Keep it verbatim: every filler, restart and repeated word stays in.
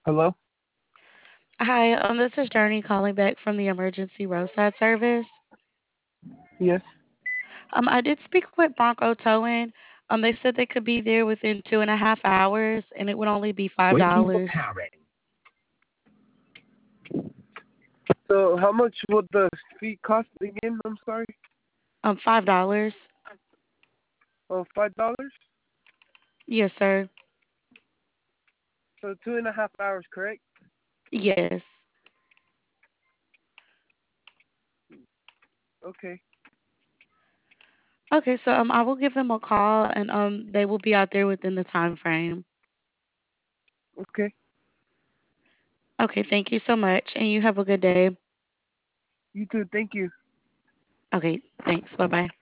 Hello? Hi, um, this is Journey calling back from the emergency roadside service. Yes. Um, I did speak with Bronco Towing. Um, they said they could be there within two and a half hours, and it would only be five dollars. So how much would the fee cost again? I'm sorry. Um, five dollars. Oh, five dollars. Yes, sir. So two and a half hours, correct? Yes. Okay. Okay, so um, I will give them a call, and um, they will be out there within the time frame. Okay. Okay, thank you so much, and you have a good day. You too. Thank you. Okay, thanks. Bye bye.